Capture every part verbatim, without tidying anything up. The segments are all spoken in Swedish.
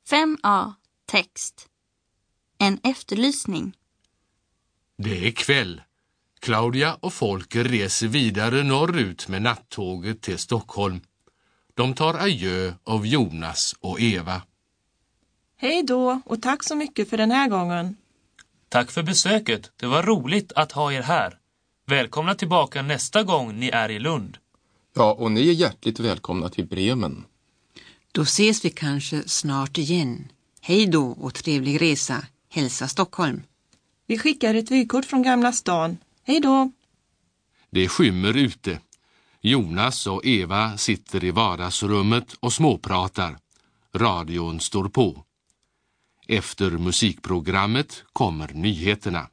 fem A. Text. En efterlysning. Det är kväll. Claudia och Folker reser vidare norrut med nattåget till Stockholm. De tar adjö av Jonas och Eva. Hej då och tack så mycket för den här gången. Tack för besöket. Det var roligt att ha er här. Välkomna tillbaka nästa gång ni är i Lund. Ja, och ni är hjärtligt välkomna till Bremen. Då ses vi kanske snart igen. Hej då och trevlig resa. Hälsa Stockholm. Vi skickar ett vykort från Gamla stan. Hej då! Det skymmer ute. Jonas och Eva sitter i vardagsrummet och småpratar. Radion står på. Efter musikprogrammet kommer nyheterna.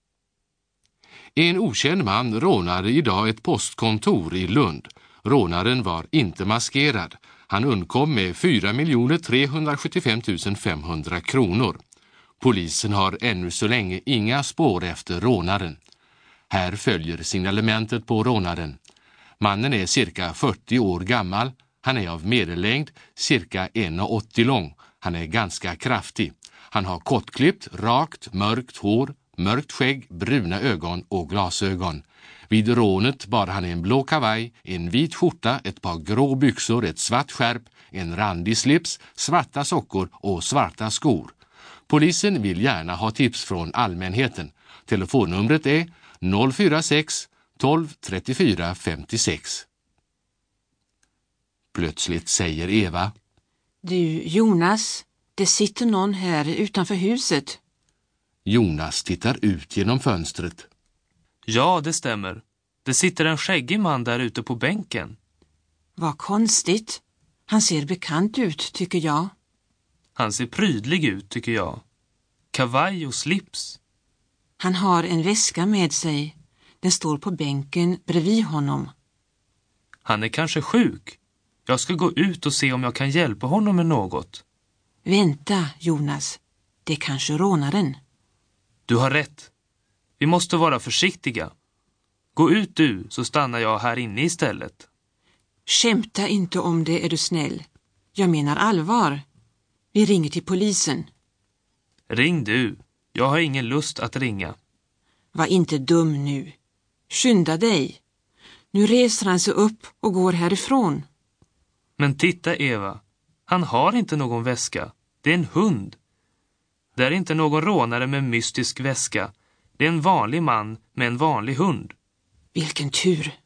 En okänd man rånade idag ett postkontor i Lund. Rånaren var inte maskerad. Han undkom med fyra miljoner trehundrasjuttiofem tusen femhundra kronor. Polisen har ännu så länge inga spår efter rånaren. Här följer signalementet på rånaren. Mannen är cirka fyrtio år gammal. Han är av medellängd, cirka en komma åttio lång. Han är ganska kraftig. Han har kortklippt, rakt, mörkt hår, mörkt skägg, bruna ögon och glasögon. Vid rånet bar han en blå kavaj, en vit skjorta, ett par grå byxor, ett svart skärp, en randig slips, svarta sockor och svarta skor. Polisen vill gärna ha tips från allmänheten. Telefonnumret är noll fyra sex tolv trettiofyra femtiosex. Plötsligt säger Eva: Du, Jonas, det sitter någon här utanför huset. Jonas tittar ut genom fönstret. Ja, det stämmer. Det sitter en skäggig man där ute på bänken. Vad konstigt. Han ser bekant ut, tycker jag. Han ser prydlig ut, tycker jag. Kavaj och slips. Han har en väska med sig. Den står på bänken bredvid honom. Han är kanske sjuk. Jag ska gå ut och se om jag kan hjälpa honom med något. Vänta, Jonas. Det är kanske rånaren. Du har rätt. Vi måste vara försiktiga. Gå ut du, så stannar jag här inne istället. Skämta inte om det, är du snäll. Jag menar allvar. Vi ringer till polisen. Ring du. Jag har ingen lust att ringa. Var inte dum nu. Skynda dig. Nu reser han sig upp och går härifrån. Men titta, Eva. Han har inte någon väska. Det är en hund. Det är inte någon rånare med mystisk väska. Det är en vanlig man med en vanlig hund. Vilken tur.